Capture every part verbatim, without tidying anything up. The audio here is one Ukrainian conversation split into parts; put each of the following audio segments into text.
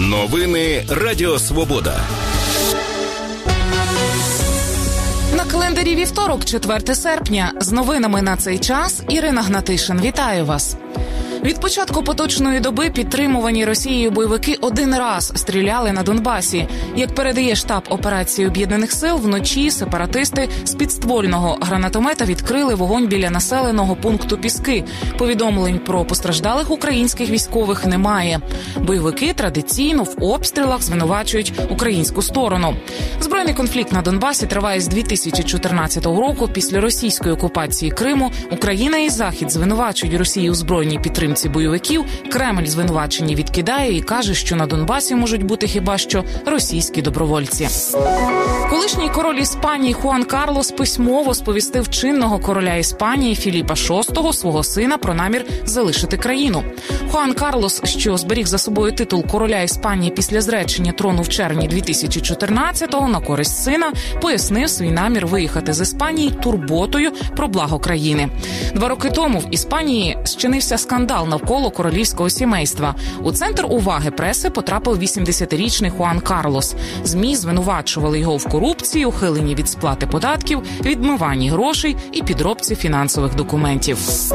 Новини Радіо Свобода. На календарі вівторок, четверте серпня. З новинами на цей час Ірина Гнатишин. Вітаю вас. Від початку поточної доби підтримувані Росією бойовики один раз стріляли на Донбасі. Як передає штаб операції Об'єднаних сил, вночі сепаратисти з підствольного гранатомета відкрили вогонь біля населеного пункту Піски. Повідомлень про постраждалих українських військових немає. Бойовики традиційно в обстрілах звинувачують українську сторону. Збройний конфлікт на Донбасі триває з дві тисячі чотирнадцятого року. Після російської окупації Криму Україна і Захід звинувачують Росію у збройній підтримці бойовиків. Кремль звинувачення відкидає і каже, що на Донбасі можуть бути хіба що російські добровольці. Колишній король Іспанії Хуан Карлос письмово сповістив чинного короля Іспанії Філіпа шостого, свого сина, про намір залишити країну. Хуан Карлос, що зберіг за собою титул короля Іспанії після зречення трону в червні дві тисячі чотирнадцятого на користь сина, пояснив свій намір виїхати з Іспанії турботою про благо країни. Два роки тому в Іспанії зчинився скандал навколо королівського сімейства. У центр уваги преси потрапив вісімдесятирічний Хуан Карлос. ЗМІ звинувачували його в корупції, ухиленні від сплати податків, відмиванні грошей і підробці фінансових документів.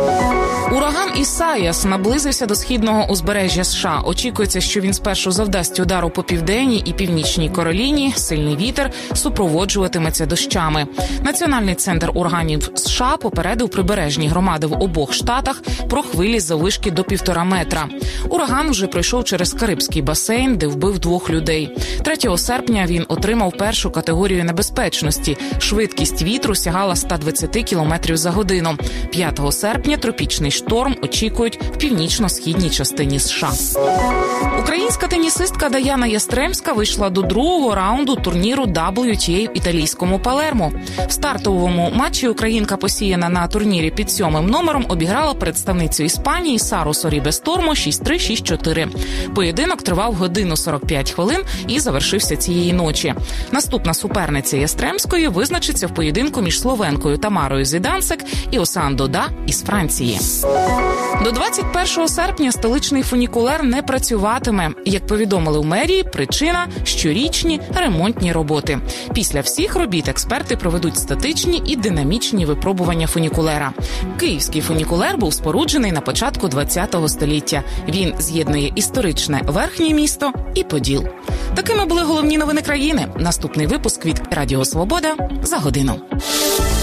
Ураган Ісайас наблизився до східного узбережжя США. Очікується, що він спершу завдасть удару по південній і північній Кароліні. Сильний вітер супроводжуватиметься дощами. Національний центр ураганів США попередив прибережні громади в обох штатах про хвилі заввишки до півтора метра. Ураган вже пройшов через Карибський басейн, де вбив двох людей. третього серпня він отримав першу категорію небезпечності. Швидкість вітру сягала сто двадцять кілометрів за годину. п'ятого серпня тропічний шторм очікують в північно-східній частині США. Українська тенісистка Даяна Ястремська вийшла до другого раунду турніру дабл ю ті ей в італійському Палермо. В стартовому матчі українка, посіяна на турнірі під сьомим номером, обіграла представницю Іспанії Сару Сорібе-Стормо шість три - шість чотири. Поєдинок тривав годину сорок п'ять хвилин і завершився цієї ночі. Наступна суперниця Ястремської визначиться в поєдинку між словенкою Тамарою Зідансек і Оссан Дода із Франції. До двадцять першого серпня столичний фунікулер не працюватиме. Як повідомили в мерії, причина – щорічні ремонтні роботи. Після всіх робіт експерти проведуть статичні і динамічні випробування фунікулера. Київський фунікулер був споруджений на початку ХХ століття. Він з'єднує історичне верхнє місто і Поділ. Такими були головні новини країни. Наступний випуск від Радіо Свобода за годину.